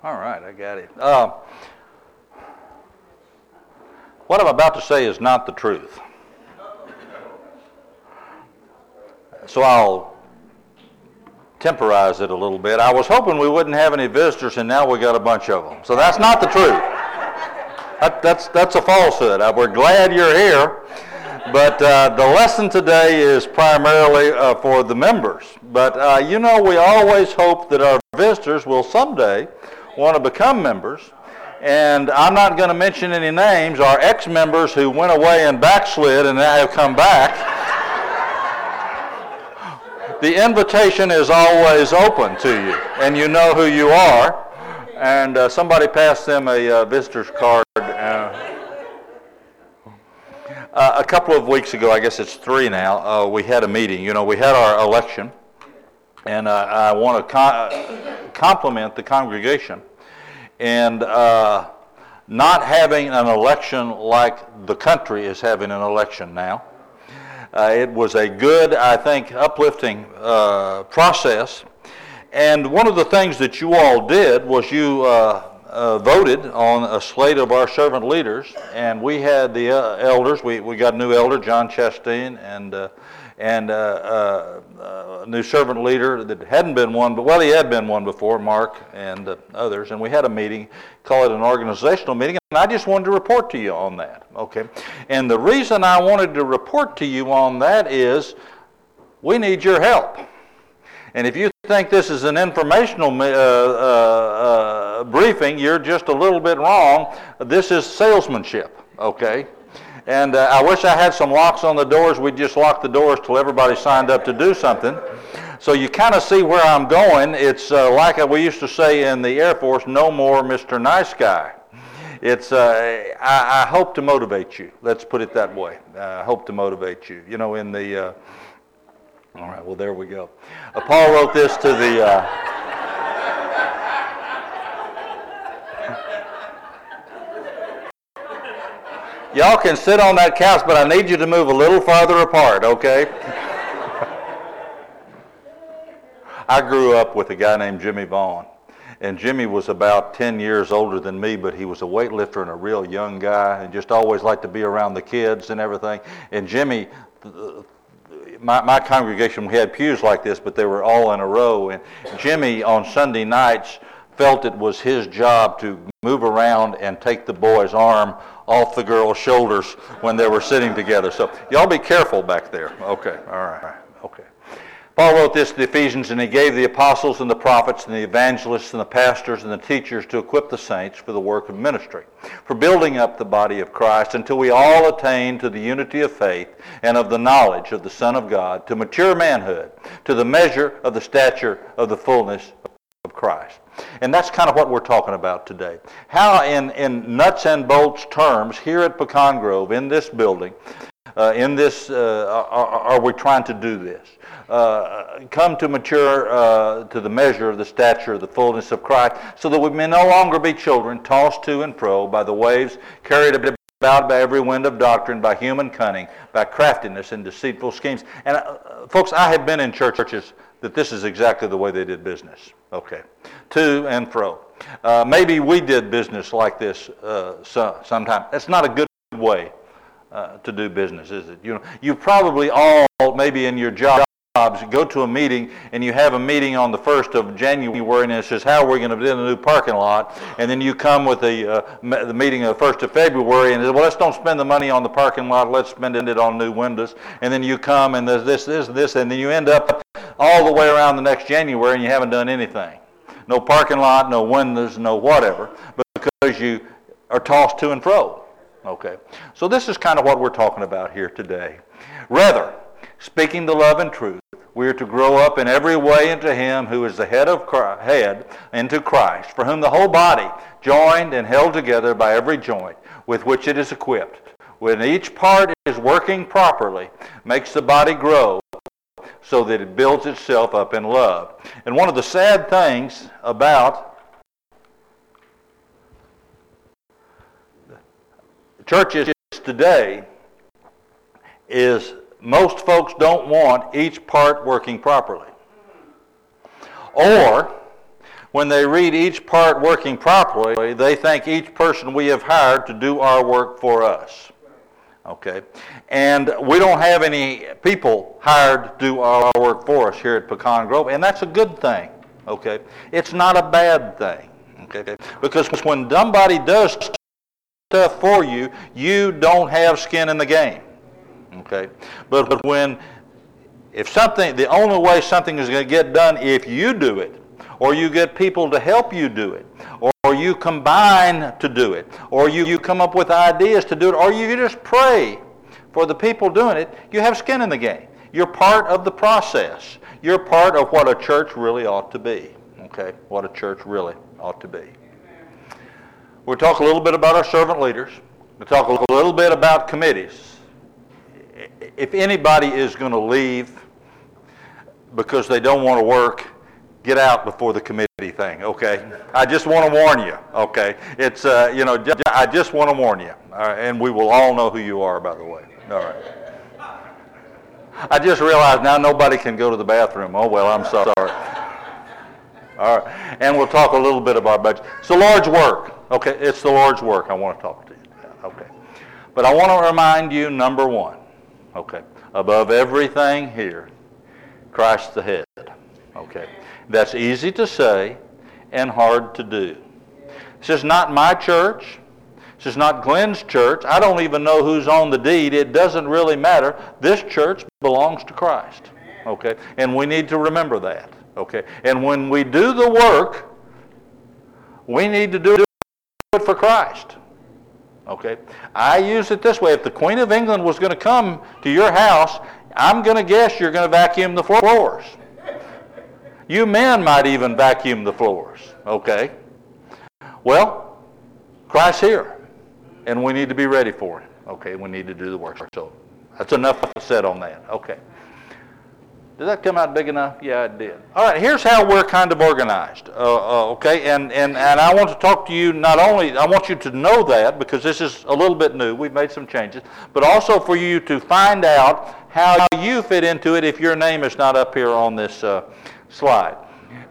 All right, I got it. What I'm about to say is not the truth. So I'll temporize it a little bit. I was hoping we wouldn't have any visitors, and now we got a bunch of them. So that's not the truth. That's a falsehood. We're glad you're here, but the lesson today is primarily for the members. But we always hope that our visitors will someday want to become members. And I'm not going to mention any names. Our ex-members who went away and backslid and now have come back. The invitation is always open to you, and you know who you are. And somebody passed them a visitor's card. A couple of weeks ago, I guess it's 3 now, we had a meeting. We had our election, and I want to compliment the congregation. And not having an election like the country is having an election now. It was a good, I think, uplifting process. And one of the things that you all did was you voted on a slate of our servant leaders. And we had the elders. We got a new elder, John Chastain, and a new servant leader that hadn't been one, but he had been one before, Mark and others. And we had a meeting, call it an organizational meeting, and I just wanted to report to you on that. Okay, and the reason I wanted to report to you on that is we need your help. And if you think this is an informational briefing, you're just a little bit wrong. This is salesmanship. Okay. And I wish I had some locks on the doors. We'd just lock the doors till everybody signed up to do something. So you kind of see where I'm going. It's like we used to say in the Air Force, no more Mr. Nice Guy. It's I hope to motivate you. Let's put it that way. I hope to motivate you. In the... all right, well, there we go. Paul wrote this to the... Y'all can sit on that couch, but I need you to move a little farther apart, okay? I grew up with a guy named Jimmy Vaughn, and Jimmy was about 10 years older than me, but he was a weightlifter and a real young guy, and just always liked to be around the kids and everything. And Jimmy, my congregation, we had pews like this, but they were all in a row, and Jimmy on Sunday nights felt it was his job to move around and take the boy's arm off the girl's shoulders when they were sitting together. So y'all be careful back there. Okay, all right, okay. Paul wrote this to the Ephesians, and he gave the apostles and the prophets and the evangelists and the pastors and the teachers to equip the saints for the work of ministry, for building up the body of Christ until we all attain to the unity of faith and of the knowledge of the Son of God, to mature manhood, to the measure of the stature of the fullness of Christ. And that's kind of what we're talking about today. How in nuts and bolts terms, here at Pecan Grove, in this building, are we trying to do this? Come to mature to the measure of the stature of the fullness of Christ, so that we may no longer be children, tossed to and fro by the waves, carried about by every wind of doctrine, by human cunning, by craftiness and deceitful schemes. And folks, I have been in churches that this is exactly the way they did business. Okay, to and fro. Maybe we did business like this sometime. That's not a good way to do business, is it? You probably all, maybe in your jobs, go to a meeting, and you have a meeting on the 1st of January, and it says, how are we going to build a new parking lot? And then you come with the meeting of the 1st of February, and well, let's don't spend the money on the parking lot, let's spend it on new windows. And then you come, and there's this, and then you end up all the way around the next January, and you haven't done anything. No parking lot, no windows, no whatever, because you are tossed to and fro. Okay, so this is kind of what we're talking about here today. Rather, speaking the love and truth, we are to grow up in every way into Him who is the head into Christ, for whom the whole body, joined and held together by every joint with which it is equipped, when each part is working properly, makes the body grow so that it builds itself up in love. And one of the sad things about churches today is most folks don't want each part working properly. Or when they read each part working properly, they think each person we have hired to do our work for us. Okay? And we don't have any people hired to do our work for us here at Pecan Grove, and that's a good thing. Okay? It's not a bad thing. Okay? Because when somebody does stuff for you, you don't have skin in the game. Okay? But if something, the only way something is going to get done if you do it, or you get people to help you do it, or you combine to do it, or you come up with ideas to do it, or you just pray for the people doing it, you have skin in the game. You're part of the process. You're part of what a church really ought to be. Okay? What a church really ought to be. We'll talk a little bit about our servant leaders. We'll talk a little bit about committees. If anybody is going to leave because they don't want to work, get out before the committee thing, okay? I just want to warn you, okay? It's, I just want to warn you. All right? And we will all know who you are, by the way. All right. I just realized now nobody can go to the bathroom. Oh, well, I'm sorry. All right. And we'll talk a little bit about budget. It's the Lord's work. Okay, it's the Lord's work I want to talk to you about. Okay. But I want to remind you, number one, okay, above everything here, Christ's the head. Okay. That's easy to say and hard to do. This is not my church. This is not Glenn's church. I don't even know who's on the deed. It doesn't really matter. This church belongs to Christ. Okay? And we need to remember that. Okay? And when we do the work, we need to do it for Christ. Okay? I use it this way. If the Queen of England was going to come to your house, I'm going to guess you're going to vacuum the floors. You men might even vacuum the floors. Okay? Well, Christ's here. And we need to be ready for it. Okay, we need to do the work. So that's enough said on that. Okay. Did that come out big enough? Yeah, it did. All right, here's how we're kind of organized. Okay, and I want to talk to you not only, I want you to know that because this is a little bit new. We've made some changes. But also for you to find out how you fit into it if your name is not up here on this slide.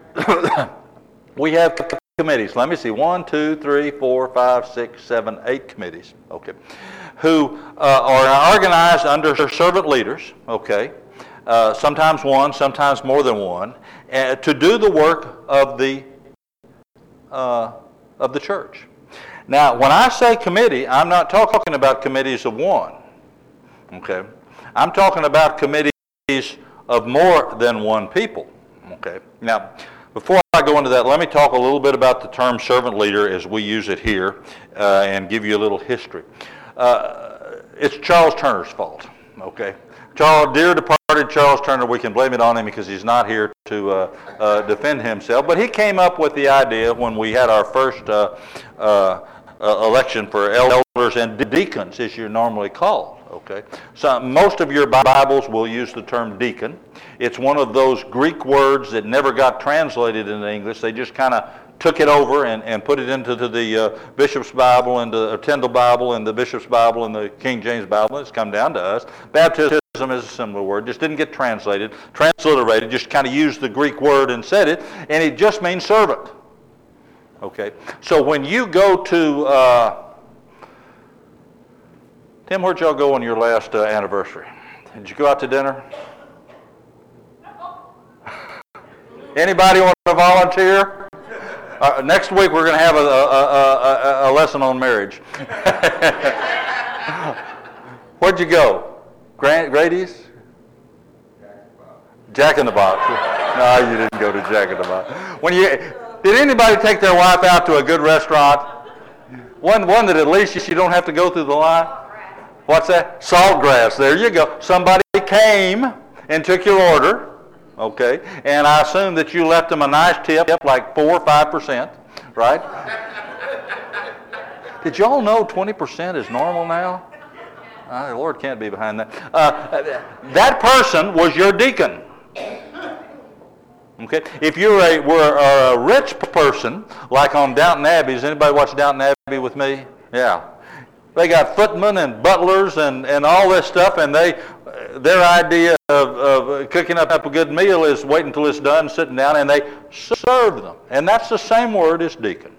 We have committees. Let me see. 1, 2, 3, 4, 5, 6, 7, 8 committees. Okay, who are organized under servant leaders. Okay, sometimes one, sometimes more than one, to do the work of the church. Now, when I say committee, I'm not talking about committees of one. Okay, I'm talking about committees of more than one people. Okay, now. Before I go into that, let me talk a little bit about the term servant leader as we use it here and give you a little history. It's Charles Turner's fault, okay? Dear departed Charles Turner, we can blame it on him because he's not here to defend himself, but he came up with the idea when we had our first election for elders and deacons, as you're normally called. Okay, so most of your Bibles will use the term deacon. It's one of those Greek words that never got translated into English. They just kind of took it over and put it into the Bishop's Bible and the Tyndale Bible and the Bishop's Bible and the King James Bible. It's come down to us. Baptism is a similar word. Just didn't get translated, transliterated. Just kind of used the Greek word and said it, and it just means servant. Okay, so when you go to Tim, where'd y'all go on your last anniversary? Did you go out to dinner? Anybody want to volunteer? Next week we're going to have a lesson on marriage. Where'd you go? Grady's? Jack in the Box. No, you didn't go to Jack in the Box. Did anybody take their wife out to a good restaurant? One that at least you don't have to go through the line? What's that? Saltgrass. There you go. Somebody came and took your order, okay, and I assume that you left them a nice tip, like 4 or 5%, right? Did y'all know 20% is normal now? The Lord can't be behind that. That person was your deacon. Okay, if you were a rich person, like on Downton Abbey, does anybody watch Downton Abbey with me? Yeah. They got footmen and butlers and all this stuff, and their idea of cooking up a good meal is waiting until it's done, sitting down, and they serve them. And that's the same word as deacon.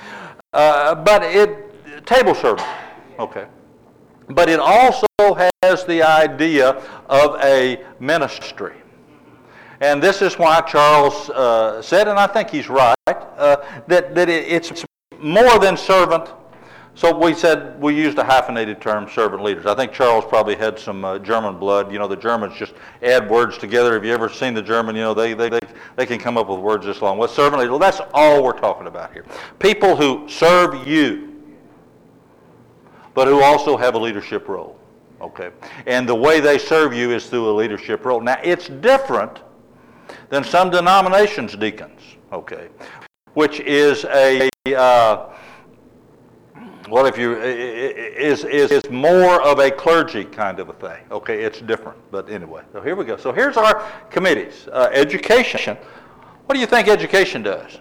Table servant, okay. But it also has the idea of a ministry. And this is why Charles said, and I think he's right, that it's more than servant. So we said we used a hyphenated term, servant leaders. I think Charles probably had some German blood. You know, the Germans just add words together. Have you ever seen the German? You know, they can come up with words this long. Well, servant leaders, well, that's all we're talking about here. People who serve you, but who also have a leadership role. Okay, and the way they serve you is through a leadership role. Now, it's different than some denominations' deacons. Okay, which is is more of a clergy kind of a thing. Okay, it's different, but anyway. So here we go. So here's our committees. Education. What do you think education does?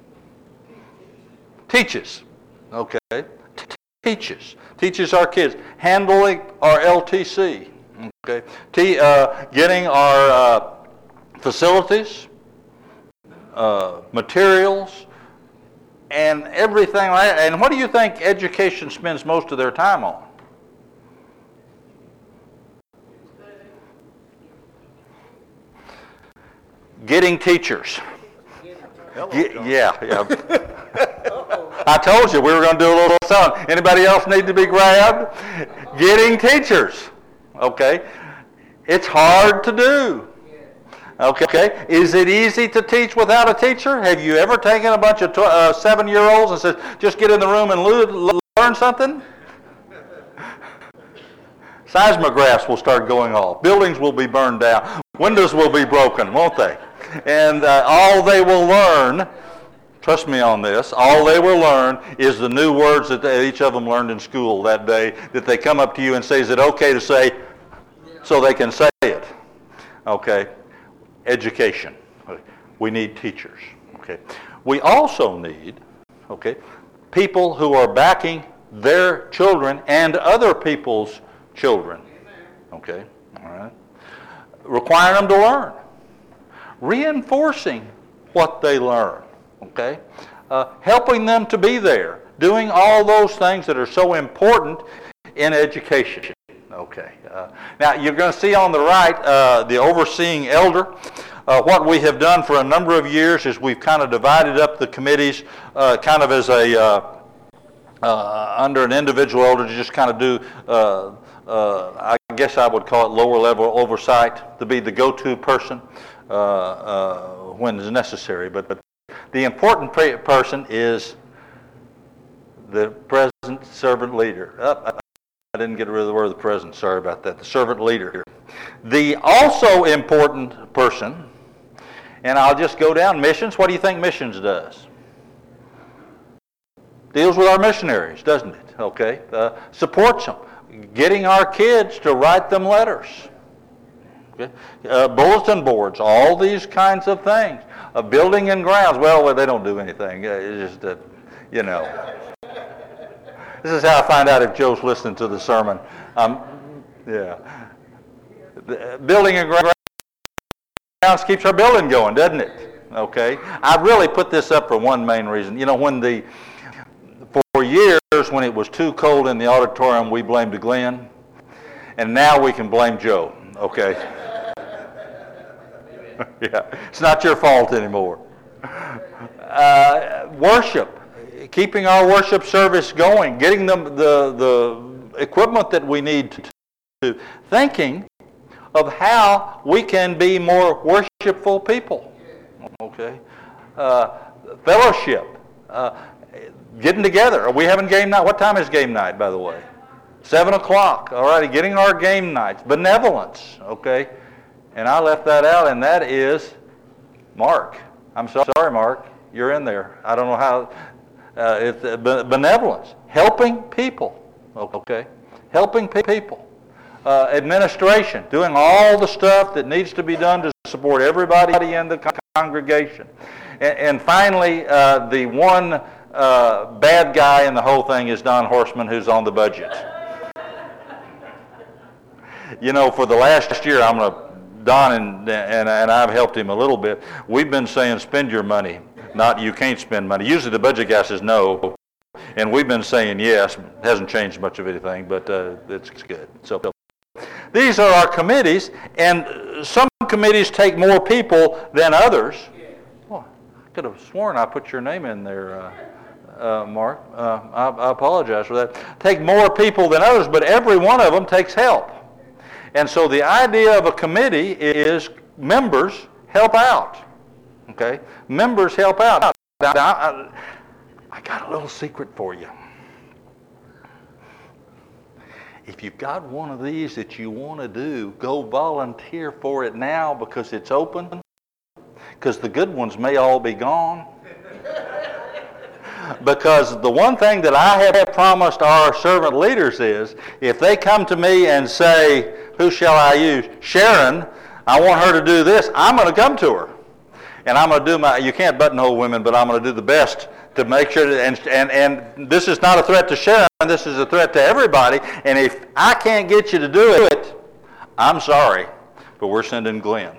Teaches. Okay, teaches our kids handling our LTC. Okay, getting our facilities, materials, and everything like that. And what do you think education spends most of their time on? Getting teachers. Yeah. I told you we were going to do a little something. Anybody else need to be grabbed? Getting teachers. Okay. It's hard to do. Okay. Is it easy to teach without a teacher? Have you ever taken a bunch of 7-year-olds and said, just get in the room and learn something? Seismographs will start going off. Buildings will be burned down. Windows will be broken, won't they? And all they will learn, trust me on this, all they will learn is the new words that each of them learned in school that day that they come up to you and say, is it okay to say, so they can say it. Okay. Education. We need teachers. Okay. We also need, okay, people who are backing their children and other people's children. Okay. All right. Requiring them to learn. Reinforcing what they learn. Okay. Helping them to be there. Doing all those things that are so important in education. Okay. Now you're going to see on the right the overseeing elder. What we have done for a number of years is we've kind of divided up the committees kind of as under an individual elder to just kind of do, I guess I would call it lower level oversight, to be the go-to person when it's necessary. But the important person is the present servant leader. I didn't get rid of the word the present, sorry about that. The servant leader. The also important person, and I'll just go down, missions. What do you think missions does? Deals with our missionaries, doesn't it? Okay. Supports them. Getting our kids to write them letters. Okay. Bulletin boards, all these kinds of things. Building and grounds. Well, they don't do anything. It's just, you know. This is how I find out if Joe's listening to the sermon. Yeah. Building and grounds keeps our building going, doesn't it? Okay. I really put this up for one main reason. You know, for years when it was too cold in the auditorium, we blamed Glenn, and now we can blame Joe. Okay. Yeah. It's not your fault anymore. Worship. Keeping our worship service going, getting them the equipment that we need to, thinking of how we can be more worshipful people. Okay, fellowship, getting together. Are we having game night? What time is game night, by the way? 7 o'clock. All righty, getting our game nights. Benevolence. Okay, and I left that out, and that is Mark. I'm sorry, Mark. You're in there. I don't know how. It's benevolence, helping people, okay? Helping people. Administration, doing all the stuff that needs to be done to support everybody in the congregation. And finally, the one bad guy in the whole thing is Don Horstman, who's on the budget. You know, for the last year, Don and I've helped him a little bit. We've been saying spend your money, not you can't spend money. Usually the budget guy says no, and we've been saying yes. It hasn't changed much of anything, but it's good. So these are our committees, and some committees take more people than others. Oh, I could have sworn I put your name in there, Mark. I apologize for that. Take more people than others, but every one of them takes help. And so the idea of a committee is members help out. Okay? Members help out. Now, I got a little secret for you. If you've got one of these that you want to do, go volunteer for it now because it's open. Because the good ones may all be gone. Because the one thing that I have promised our servant leaders is, if they come to me and say, who shall I use? Sharon, I want her to do this, I'm going to come to her. And I'm going to do you can't buttonhole women, but I'm going to do the best to make sure that, and this is not a threat to Sharon, this is a threat to everybody. And if I can't get you to do it, I'm sorry, but we're sending Glenn.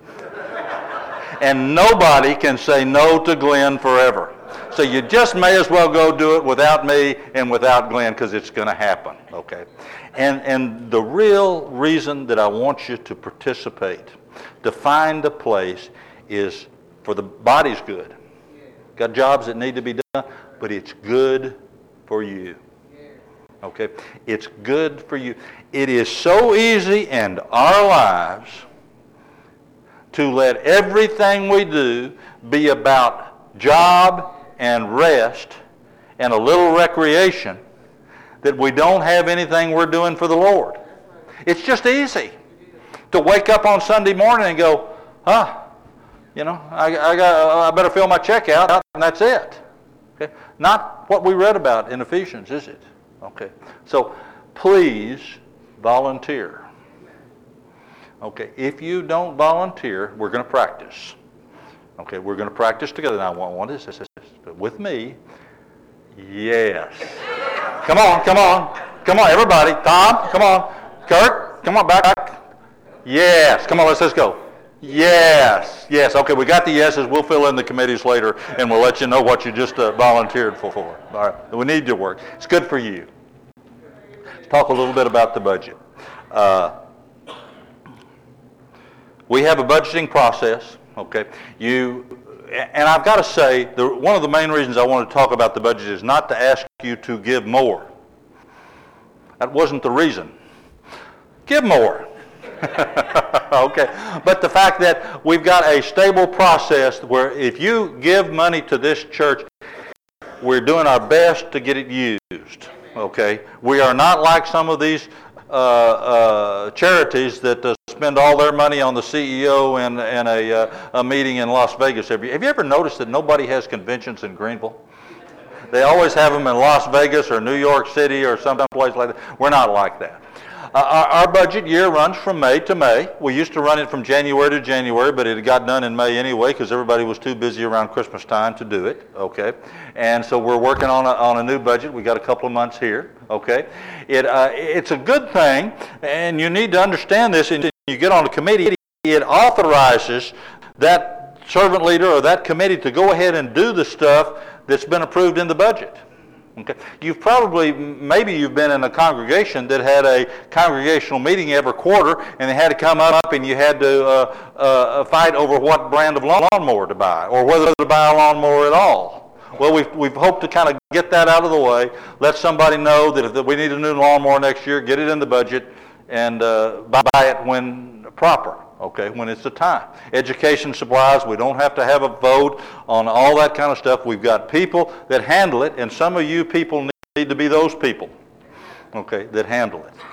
And nobody can say no to Glenn forever. So you just may as well go do it without me and without Glenn, because it's going to happen, okay? And the real reason that I want you to participate, to find a place, is for the body's good. Got jobs that need to be done, but it's good for you. Okay? It's good for you. It is so easy in our lives to let everything we do be about job and rest and a little recreation that we don't have anything we're doing for the Lord. It's just easy to wake up on Sunday morning and go, you know, I better fill my check out, and that's it. Okay? Not what we read about in Ephesians, is it? Okay. So please volunteer. Okay. If you don't volunteer, we're going to practice. Okay. We're going to practice together. Now, I want this with me. Yes. Come on, everybody. Tom, come on. Kurt, come on, back. Yes. Come on, let's go. Yes. Okay, we got the yeses. We'll fill in the committees later, and we'll let you know what you just volunteered for. All right. We need your work. It's good for you. Let's talk a little bit about the budget. We have a budgeting process. Okay. And I've got to say, one of the main reasons I want to talk about the budget is not to ask you to give more. That wasn't the reason. Give more. Okay. But the fact that we've got a stable process where if you give money to this church, we're doing our best to get it used. Okay. We are not like some of these charities that spend all their money on the CEO and a meeting in Las Vegas. Have you ever noticed that nobody has conventions in Greenville? They always have them in Las Vegas or New York City or some place like that. We're not like that. Our budget year runs from May to May. We used to run it from January to January, but it got done in May anyway because everybody was too busy around Christmas time to do it, okay? And so we're working on a new budget. We got a couple of months here, okay? It's a good thing, and you need to understand this, and you get on a committee, it authorizes that servant leader or that committee to go ahead and do the stuff that's been approved in the budget. Okay. Maybe you've been in a congregation that had a congregational meeting every quarter, and they had to come up and you had to fight over what brand of lawnmower to buy, or whether to buy a lawnmower at all. Well, we've hoped to kind of get that out of the way, let somebody know that if we need a new lawnmower next year, get it in the budget, and buy it when proper. Okay, when it's the time. Education supplies, we don't have to have a vote on all that kind of stuff. We've got people that handle it, and some of you people need to be those people, okay, that handle it.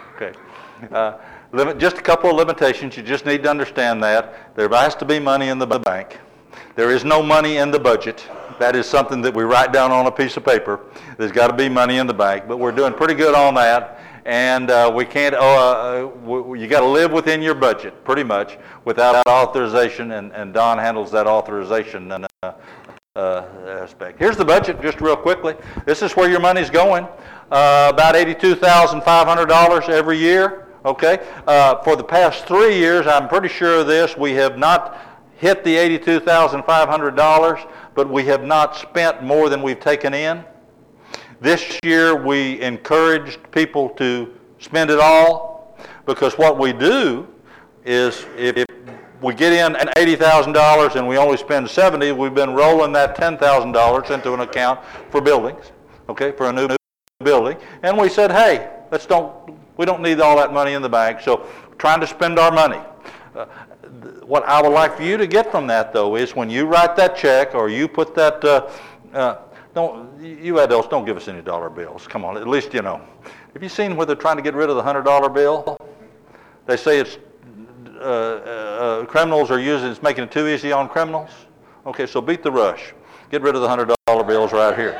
Okay, just a couple of limitations. You just need to understand that. There has to be money in the bank. There is no money in the budget. That is something that we write down on a piece of paper. There's got to be money in the bank, but we're doing pretty good on that. And we can't, you got to live within your budget, pretty much, without authorization, and Don handles that authorization aspect. Here's the budget, just real quickly. This is where your money's going. About $82,500 every year. Okay. For the past 3 years, I'm pretty sure of this, we have not hit the $82,500, but we have not spent more than we've taken in. This year, we encouraged people to spend it all, because what we do is if we get in $80,000 and we only spend $70,000, we've been rolling that $10,000 into an account for buildings, okay, for a new building. And we said, hey, we don't need all that money in the bank, so we're trying to spend our money. What I would like for you to get from that, though, is when you write that check or you put that, you adults, don't give us any dollar bills. Come on, at least you know. Have you seen where they're trying to get rid of the $100 bill? They say it's criminals are using, it's making it too easy on criminals. Okay, so beat the rush. Get rid of the $100 bills right here.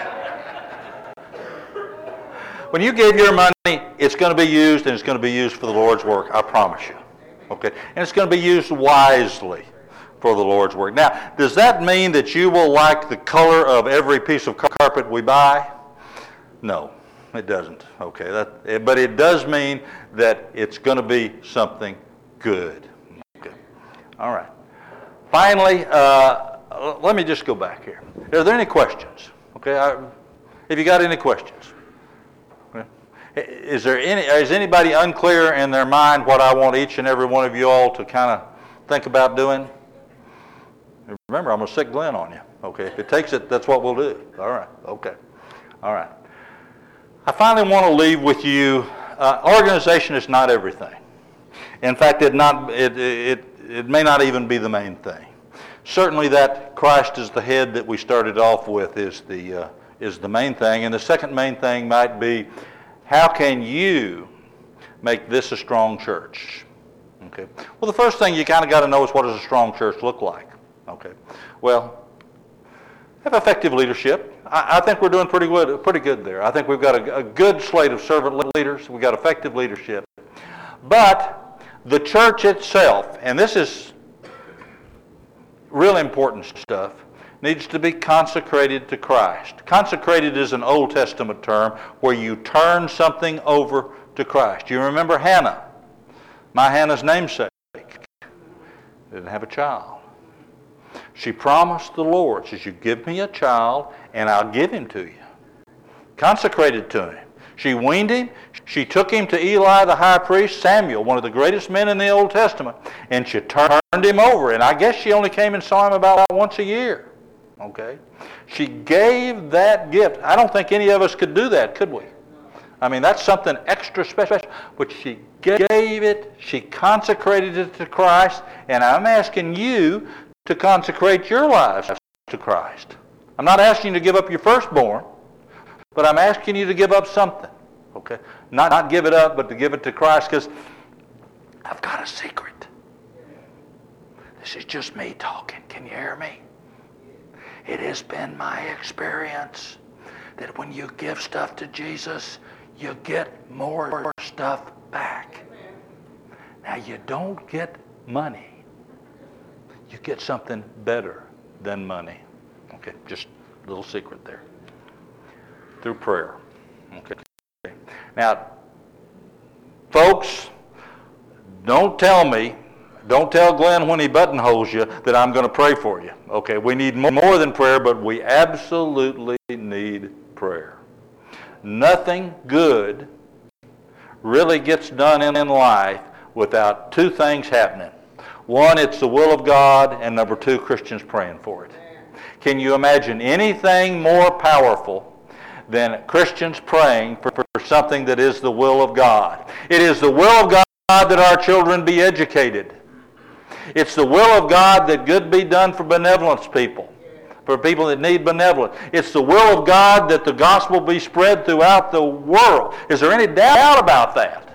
When you give your money, it's going to be used, and it's going to be used for the Lord's work, I promise you. Okay, and it's going to be used wisely for the Lord's work. Now, does that mean that you will like the color of every piece of carpet we buy? No, it doesn't. Okay, but it does mean that it's going to be something good. Okay, all right. Finally, let me just go back here. Are there any questions? Okay, have you got any questions? Is anybody unclear in their mind what I want each and every one of you all to kind of think about doing? Remember, I'm going to sick Glenn on you. Okay, if it takes it, that's what we'll do. All right, okay. All right. I finally want to leave with you, organization is not everything. In fact, it may not even be the main thing. Certainly that Christ is the head that we started off with is the main thing. And the second main thing might be, how can you make this a strong church? Okay. Well, the first thing you kind of got to know is, what does a strong church look like? Okay. Well, have effective leadership. I think we're doing pretty good there. I think we've got a good slate of servant leaders. We've got effective leadership. But the church itself, and this is real important stuff, needs to be consecrated to Christ. Consecrated is an Old Testament term where you turn something over to Christ. You remember Hannah, my Hannah's namesake, didn't have a child. She promised the Lord, says, you give me a child and I'll give him to you. Consecrated to him. She weaned him. She took him to Eli the high priest, Samuel, one of the greatest men in the Old Testament, and she turned him over. And I guess she only came and saw him about once a year. Okay? She gave that gift. I don't think any of us could do that, could we? I mean, that's something extra special. But she gave it, she consecrated it to Christ, and I'm asking you to consecrate your lives to Christ. I'm not asking you to give up your firstborn, but I'm asking you to give up something. Okay? Not give it up, but to give it to Christ, because I've got a secret. This is just me talking. Can you hear me? It has been my experience that when you give stuff to Jesus, you get more stuff back. Now, you don't get money. You get something better than money. Okay, just a little secret there. Through prayer. Okay. Now, folks, don't tell Glenn when he buttonholes you that I'm going to pray for you. Okay, we need more than prayer, but we absolutely need prayer. Nothing good really gets done in life without two things happening. One, it's the will of God, and number two, Christians praying for it. Can you imagine anything more powerful than Christians praying for something that is the will of God? It is the will of God that our children be educated. It's the will of God that good be done for benevolence people, for people that need benevolence. It's the will of God that the gospel be spread throughout the world. Is there any doubt about that?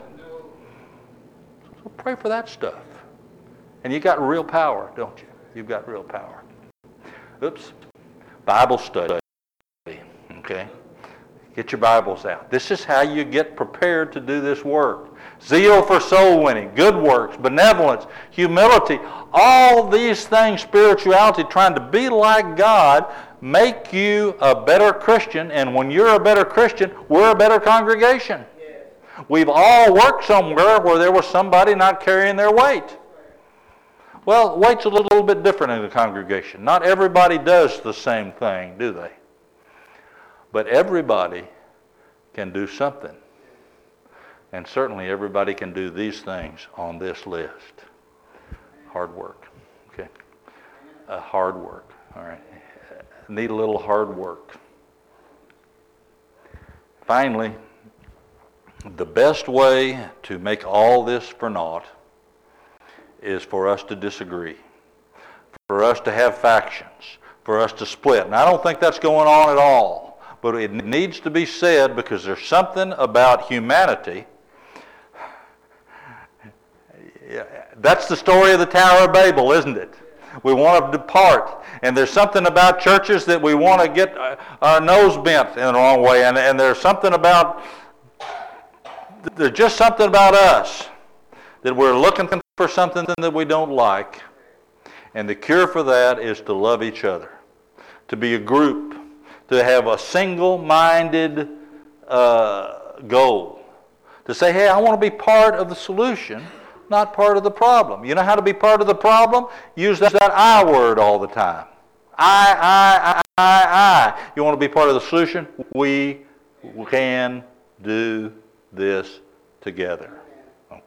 So pray for that stuff. And you got real power, don't you? You've got real power. Oops. Bible study. Okay. Get your Bibles out. This is how you get prepared to do this work. Zeal for soul winning, good works, benevolence, humility, all these things, spirituality, trying to be like God, make you a better Christian. And when you're a better Christian, we're a better congregation. Yes. We've all worked somewhere where there was somebody not carrying their weight. Well, weight's a little bit different in the congregation. Not everybody does the same thing, do they? But everybody can do something. And certainly everybody can do these things on this list. Hard work. Okay. Hard work. All right. Need a little hard work. Finally, the best way to make all this for naught is for us to disagree, for us to have factions, for us to split. And I don't think that's going on at all, but it needs to be said because there's something about humanity. That's the story of the Tower of Babel, isn't it? We want to depart. And there's something about churches that we want to get our nose bent in the wrong way. And there's just something about us that we're looking for something that we don't like. And the cure for that is to love each other, to be a group, to have a single-minded goal, to say, hey, I want to be part of the solution, not part of the problem. You know how to be part of the problem? Use that I word all the time. I. You want to be part of the solution? We can do this together. Okay.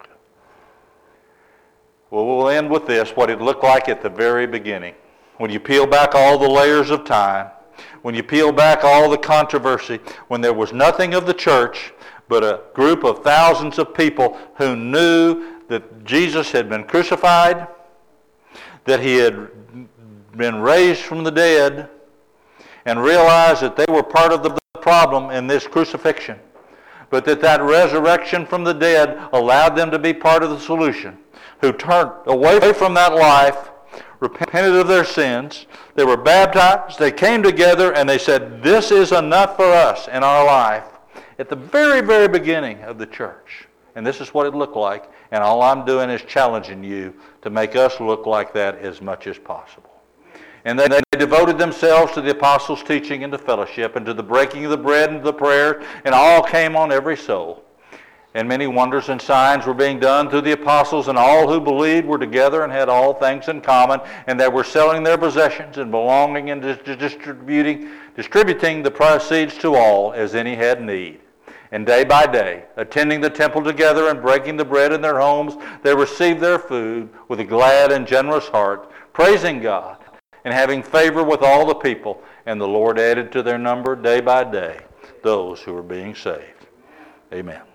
Well, we'll end with this, what it looked like at the very beginning. When you peel back all the layers of time, when you peel back all the controversy, when there was nothing of the church but a group of thousands of people who knew that Jesus had been crucified, that he had been raised from the dead, and realized that they were part of the problem in this crucifixion, but that resurrection from the dead allowed them to be part of the solution, who turned away from that life, repented of their sins, they were baptized, they came together, and they said, this is enough for us in our life, at the very, very beginning of the church. And this is what it looked like. And all I'm doing is challenging you to make us look like that as much as possible. And they devoted themselves to the apostles' teaching and to fellowship and to the breaking of the bread and to the prayer, and all came on every soul. And many wonders and signs were being done through the apostles, and all who believed were together and had all things in common, and they were selling their possessions and belonging and distributing the proceeds to all as any had need. And day by day, attending the temple together and breaking the bread in their homes, they received their food with a glad and generous heart, praising God and having favor with all the people. And the Lord added to their number day by day those who were being saved. Amen.